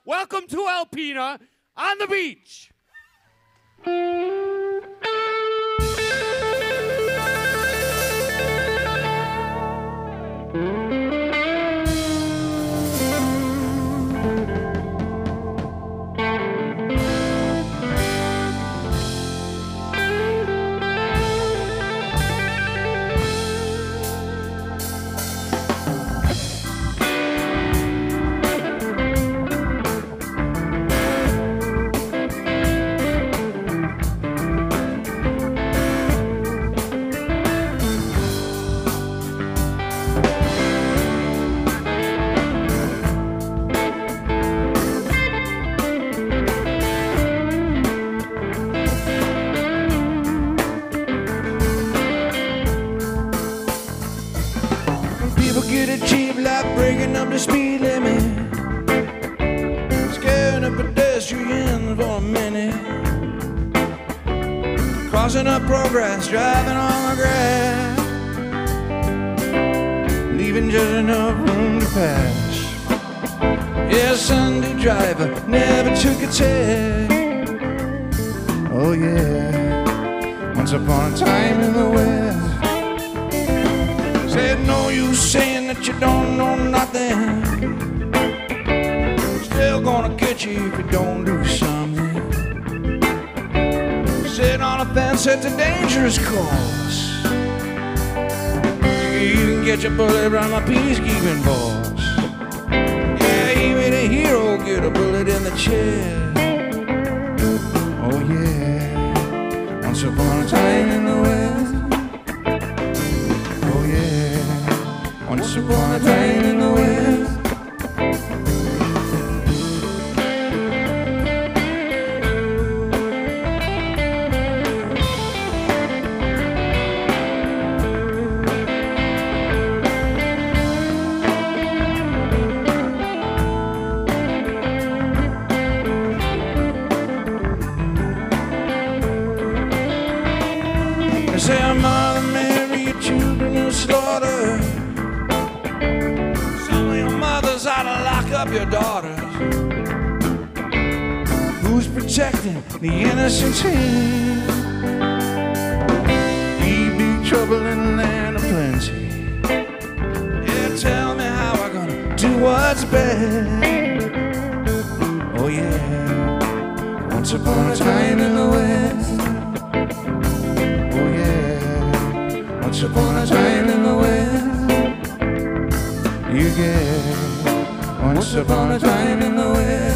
Welcome to Alpena on the beach. Get it cheap like breaking up the speed limit, scaring the pedestrians for a minute, crossing up progress, driving on the grass, leaving just enough room to pass. Yeah, Sunday driver never took a test. Oh yeah, once upon a time in the West. Said no use saying that you don't know nothing, still gonna get you if you don't do something. Sitting on a fence at the dangerous course, you can get your bullet around my peacekeeping boss. Yeah, even a hero get a bullet in the chest. Oh yeah, once upon a time in the West. Once upon a time in the West. They say a mother Mary, your children are slaughtered. How to lock up your daughters. Who's protecting the innocent here? He be trouble in the land of plenty. Yeah, tell me how we're gonna do what's best. Oh yeah, once upon a time in the West. Oh yeah, once upon a time in the West. You get once upon a time in the West.